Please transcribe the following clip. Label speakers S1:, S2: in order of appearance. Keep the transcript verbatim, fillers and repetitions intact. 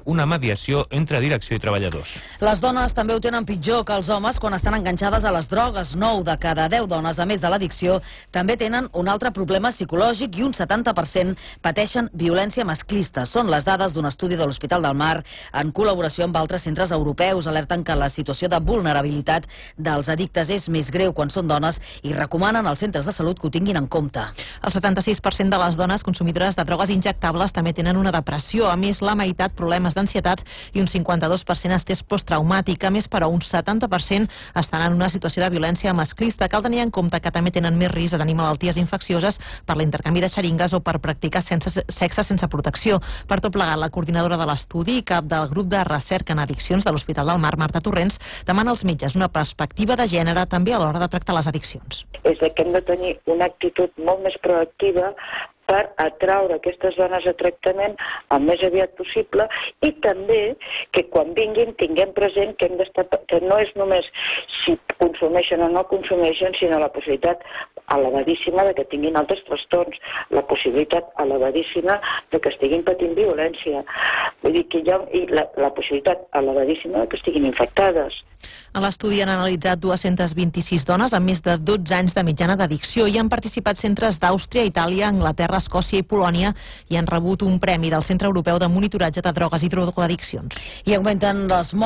S1: una mediació entre direcció i treballadors.
S2: Les dones també ho tenen pitjor que els homes quan estan enganxades a les drogues. nou de cada deu dones, a més de l'addicció, també tenen un altre problema psicològic i un setanta per cent pateixen violència masclista. Són les dades d'un estudi de l'Hospital del Mar en col·laboració amb altres centres europeus. Alerten que la situació de vulnerabilitat dels addictes és més greu quan són dones i recomanen als centres de salut que ho tinguin en compte.
S3: El setanta-sis per cent de les dones consumidores de drogues injectables també tenen una depressió. A més, la meitat problemes d'ansietat i un cinquanta-dos per cent estrès posttraumàtic. A més, però, un setanta per cent estan en una situació de violència masclista. Cal tenir en compte que també tenen més risc de tenir malalties infeccioses per l'intercanvi de xeringues o per practicar sense, sexe sense protecció. Per tot plegat, la coordinadora de l'estudi i cap del grup de recerca en addiccions de l'Hospital del Mar, Marta Torrents, demana als metges una perspectiva de gènere també a l'hora de tractar les addiccions.
S4: És que hem de tenir una actitud molt més proactiva per atraure aquestes dones a tractament el més aviat possible i també que quan vinguin tinguem present que, hem d'estar, que no és només si consumeixen o no consumeixen, sinó la possibilitat elevadíssima de que tinguin altres trastorns, la possibilitat elevadíssima de que estiguin patint violència, vull dir que hi ha i la, la possibilitat elevadíssima de que estiguin infectades.
S3: En l'estudi han analitzat dues-centes vint-i-sis dones amb més de dotze anys de mitjana d'addicció i han participat centres d'Àustria, Itàlia, Anglaterra, Escòcia i Polònia i han rebut un premi del Centre Europeu de Monitoratge de Drogues i Drogoaddiccions.
S2: I augmenten les morts